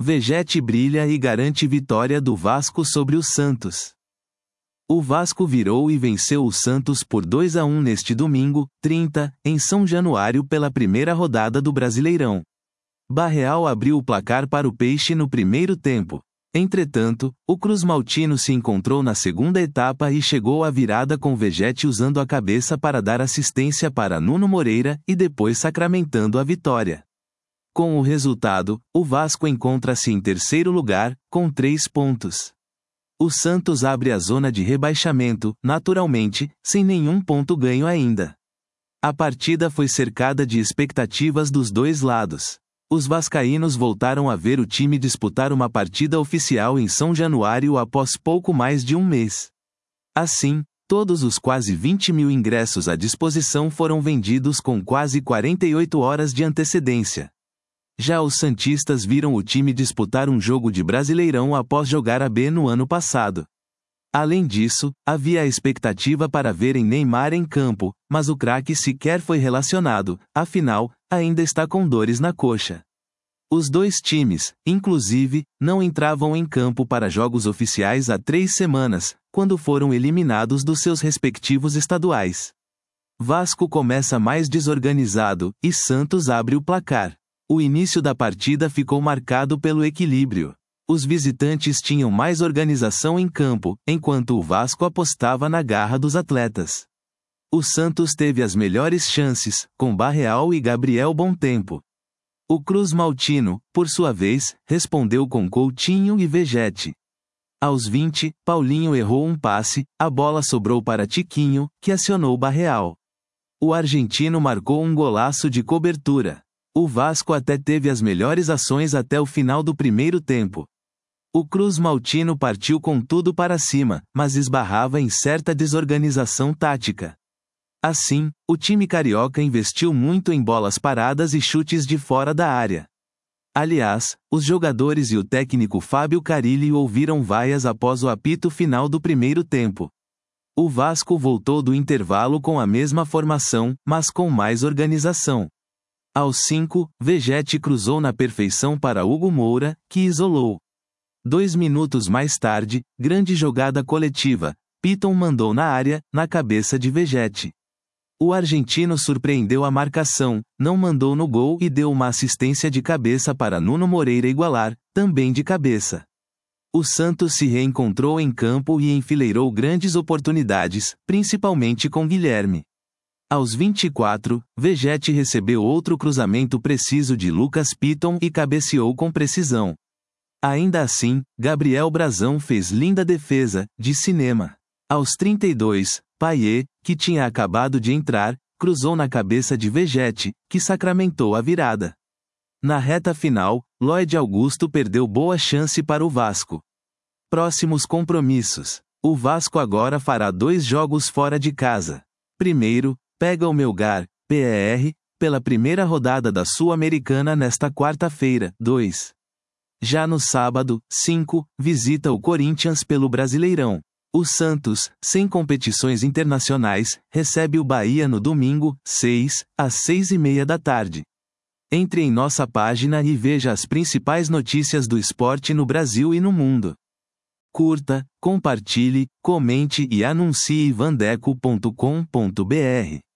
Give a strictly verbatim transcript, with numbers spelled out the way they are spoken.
Vegetti brilha e garante vitória do Vasco sobre o Santos. O Vasco virou e venceu o Santos por dois a um neste domingo, trinta, em São Januário pela primeira rodada do Brasileirão. Barreal abriu o placar para o Peixe no primeiro tempo. Entretanto, o Cruz Maltino se encontrou na segunda etapa e chegou à virada com Vegetti usando a cabeça para dar assistência para Nuno Moreira e depois sacramentando a vitória. Com o resultado, o Vasco encontra-se em terceiro lugar, com três pontos. O Santos abre a zona de rebaixamento, naturalmente, sem nenhum ponto ganho ainda. A partida foi cercada de expectativas dos dois lados. Os vascaínos voltaram a ver o time disputar uma partida oficial em São Januário após pouco mais de um mês. Assim, todos os quase vinte mil ingressos à disposição foram vendidos com quase quarenta e oito horas de antecedência. Já os santistas viram o time disputar um jogo de Brasileirão após jogar a B no ano passado. Além disso, havia a expectativa para verem Neymar em campo, mas o craque sequer foi relacionado, afinal, ainda está com dores na coxa. Os dois times, inclusive, não entravam em campo para jogos oficiais há três semanas, quando foram eliminados dos seus respectivos estaduais. Vasco começa mais desorganizado, e Santos abre o placar. O início da partida ficou marcado pelo equilíbrio. Os visitantes tinham mais organização em campo, enquanto o Vasco apostava na garra dos atletas. O Santos teve as melhores chances, com Barreal e Gabriel Bontempo. O Cruz Maltino, por sua vez, respondeu com Coutinho e Vegetti. Aos vinte, Paulinho errou um passe, a bola sobrou para Tiquinho, que acionou Barreal. O argentino marcou um golaço de cobertura. O Vasco até teve as melhores ações até o final do primeiro tempo. O Cruz Maltino partiu com tudo para cima, mas esbarrava em certa desorganização tática. Assim, o time carioca investiu muito em bolas paradas e chutes de fora da área. Aliás, os jogadores e o técnico Fábio Carille ouviram vaias após o apito final do primeiro tempo. O Vasco voltou do intervalo com a mesma formação, mas com mais organização. Aos cinco, Vegetti cruzou na perfeição para Hugo Moura, que isolou. Dois minutos mais tarde, grande jogada coletiva, Piton mandou na área, na cabeça de Vegetti. O argentino surpreendeu a marcação, não mandou no gol e deu uma assistência de cabeça para Nuno Moreira igualar, também de cabeça. O Santos se reencontrou em campo e enfileirou grandes oportunidades, principalmente com Guilherme. Aos vinte e quatro, Vegetti recebeu outro cruzamento preciso de Lucas Piton e cabeceou com precisão. Ainda assim, Gabriel Brazão fez linda defesa, de cinema. Aos trinta e dois, Payet, que tinha acabado de entrar, cruzou na cabeça de Vegetti, que sacramentou a virada. Na reta final, Lloyd Augusto perdeu boa chance para o Vasco. Próximos compromissos. O Vasco agora fará dois jogos fora de casa. Primeiro, pega o Melgar, P E R, pela primeira rodada da Sul-Americana nesta quarta-feira, dois. Já no sábado, cinco, visita o Corinthians pelo Brasileirão. O Santos, sem competições internacionais, recebe o Bahia no domingo, seis, às seis e meia da tarde. Entre em nossa página e veja as principais notícias do esporte no Brasil e no mundo. Curta, compartilhe, comente e anuncie vandeco ponto com ponto br.